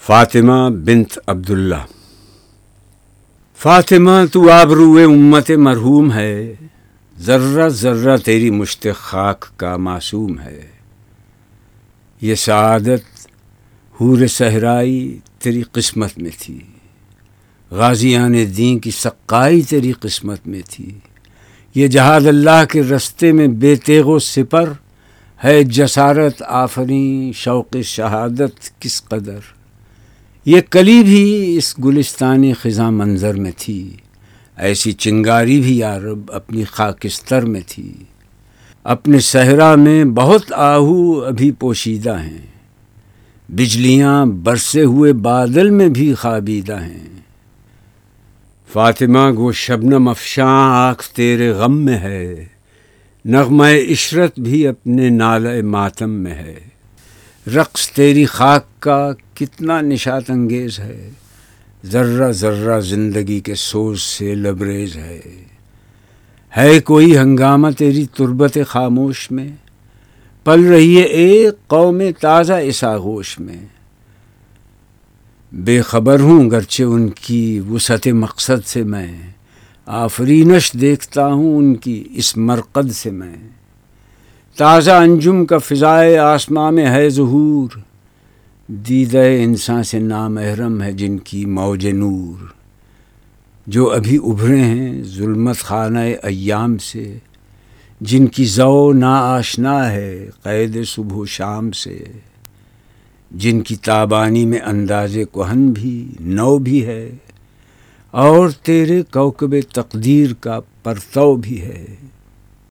فاطمہ بنت عبداللہ۔ فاطمہ تو آبروئے امت مرحوم ہے، ذرہ ذرہ تیری مشت خاک کا معصوم ہے۔ یہ سعادت حور صحرائی تیری قسمت میں تھی، غازیان دین کی سقائی تیری قسمت میں تھی۔ یہ جہاد اللہ کے رستے میں بے تیغ و سپر ہے، جسارت آفریں شوق شہادت کس قدر۔ یہ کلی بھی اس گلستانی خزاں منظر میں تھی، ایسی چنگاری بھی یا رب اپنی خاکستر میں تھی۔ اپنے صحرا میں بہت آہو ابھی پوشیدہ ہیں، بجلیاں برسے ہوئے بادل میں بھی خوابیدہ ہیں۔ فاطمہ گو شبنم افشاں آنکھ تیرے غم میں ہے، نغمہ عشرت بھی اپنے نالہ ماتم میں ہے۔ رقص تیری خاک کا کتنا نشاط انگیز ہے، ذرہ ذرہ زندگی کے سوز سے لبریز ہے کوئی ہنگامہ تیری تربت خاموش میں، پل رہی ہے ایک قوم تازہ اس آغوش میں۔ بے خبر ہوں گرچہ ان کی وسعت مقصد سے میں، آفرینش دیکھتا ہوں ان کی اس مرقد سے میں۔ تازہ انجم کا فضائے آسماں میں ہے ظہور، دیدہ انسان سے نامحرم ہے جن کی موج نور۔ جو ابھی ابھرے ہیں ظلمت خانہ ایام سے، جن کی ذو ناآشنا ہے قید صبح و شام سے۔ جن کی تابانی میں انداز کہن بھی نو بھی ہے، اور تیرے کوکب تقدیر کا پرتو بھی ہے۔